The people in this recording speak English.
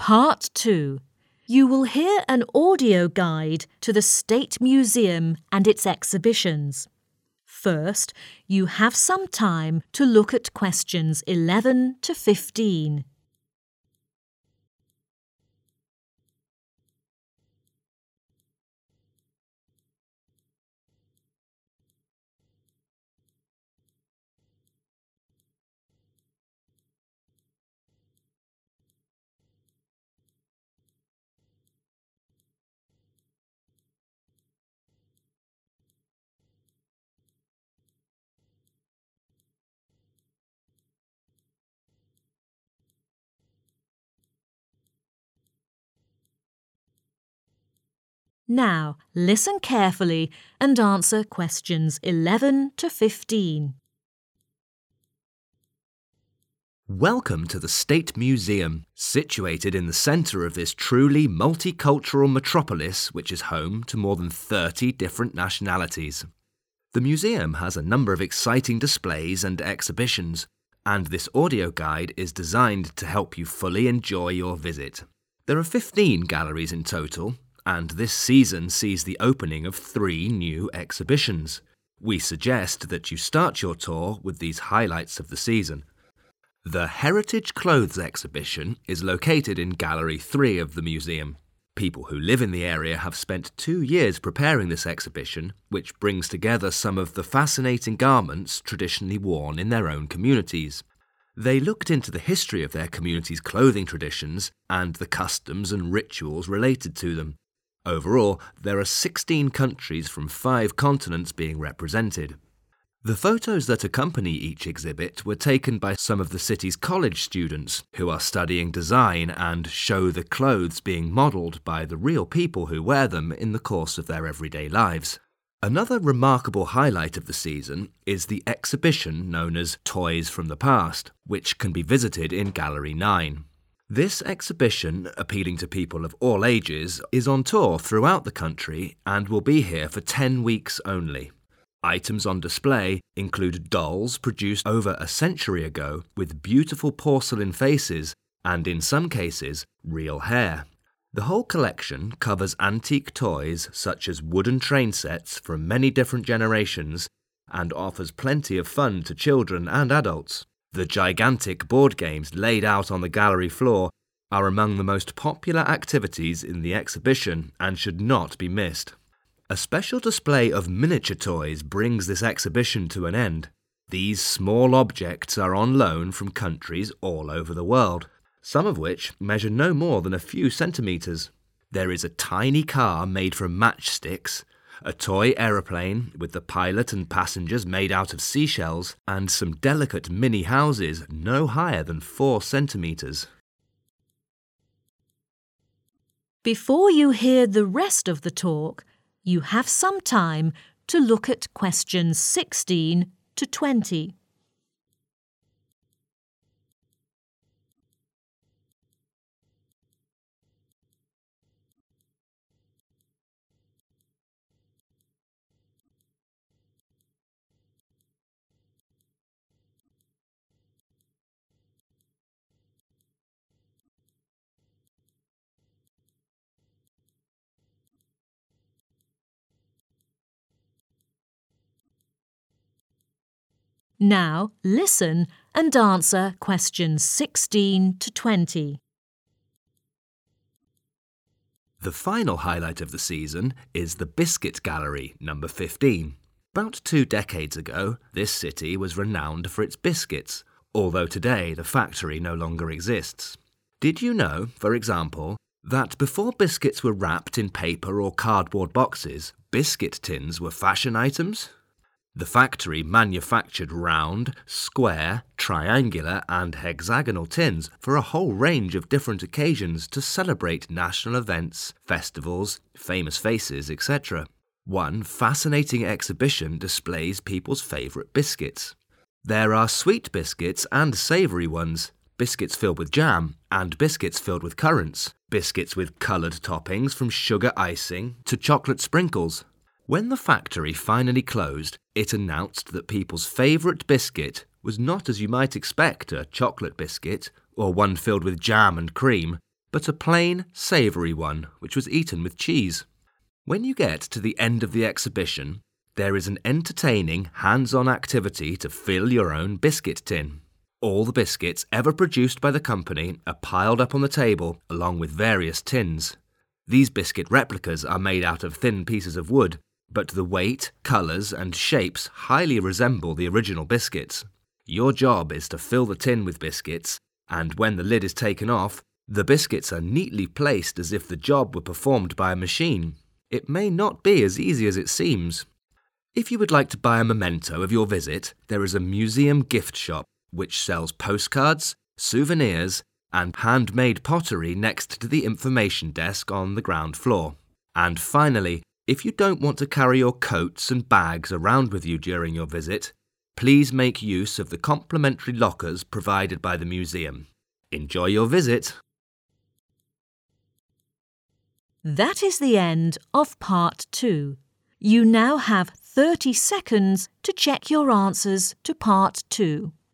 Part 2. You will hear an audio guide to the State Museum and its exhibitions. First, you have some time to look at questions 11 to 15. Now, listen carefully and answer questions 11 to 15. Welcome to the State Museum, situated in the centre of this truly multicultural metropolis which is home to more than 30 different nationalities. The museum has a number of exciting displays and exhibitions, and this audio guide is designed to help you fully enjoy your visit. There are 15 galleries in total, and this season sees the opening of 3 new exhibitions. We suggest that you start your tour with these highlights of the season. The Heritage Clothes exhibition is located in Gallery 3 of the museum. People who live in the area have spent 2 years preparing this exhibition, which brings together some of the fascinating garments traditionally worn in their own communities. They looked into the history of their community's clothing traditions and the customs and rituals related to them. Overall, there are 16 countries from 5 continents being represented. The photos that accompany each exhibit were taken by some of the city's college students who are studying design and show the clothes being modelled by the real people who wear them in the course of their everyday lives. Another remarkable highlight of the season is the exhibition known as Toys from the Past, which can be visited in Gallery 9. This exhibition, appealing to people of all ages, is on tour throughout the country and will be here for 10 weeks only. Items on display include dolls produced over a century ago with beautiful porcelain faces and, in some cases, real hair. The whole collection covers antique toys such as wooden train sets from many different generations and offers plenty of fun to children and adults. The gigantic board games laid out on the gallery floor are among the most popular activities in the exhibition and should not be missed. A special display of miniature toys brings this exhibition to an end. These small objects are on loan from countries all over the world, some of which measure no more than a few centimetres. There is a tiny car made from matchsticks, a toy aeroplane with the pilot and passengers made out of seashells, and some delicate mini houses no higher than 4 centimetres. Before you hear the rest of the talk, you have some time to look at questions 16 to 20. Now listen and answer questions 16 to 20. The final highlight of the season is the Biscuit Gallery, number 15. About 2 decades ago, this city was renowned for its biscuits, although today the factory no longer exists. Did you know, for example, that before biscuits were wrapped in paper or cardboard boxes, biscuit tins were fashion items? The factory manufactured round, square, triangular and hexagonal tins for a whole range of different occasions to celebrate national events, festivals, famous faces, etc. One fascinating exhibition displays people's favourite biscuits. There are sweet biscuits and savoury ones, biscuits filled with jam and biscuits filled with currants, biscuits with coloured toppings from sugar icing to chocolate sprinkles. When the factory finally closed, it announced that people's favourite biscuit was not, as you might expect, a chocolate biscuit or one filled with jam and cream, but a plain, savoury one which was eaten with cheese. When you get to the end of the exhibition, there is an entertaining, hands-on activity to fill your own biscuit tin. All the biscuits ever produced by the company are piled up on the table along with various tins. These biscuit replicas are made out of thin pieces of wood, but the weight, colours and shapes highly resemble the original biscuits. Your job is to fill the tin with biscuits, and when the lid is taken off, the biscuits are neatly placed as if the job were performed by a machine. It may not be as easy as it seems. If you would like to buy a memento of your visit, there is a museum gift shop which sells postcards, souvenirs, and handmade pottery next to the information desk on the ground floor. And finally, if you don't want to carry your coats and bags around with you during your visit, please make use of the complimentary lockers provided by the museum. Enjoy your visit. That is the end of Part 2. You now have 30 seconds to check your answers to Part 2.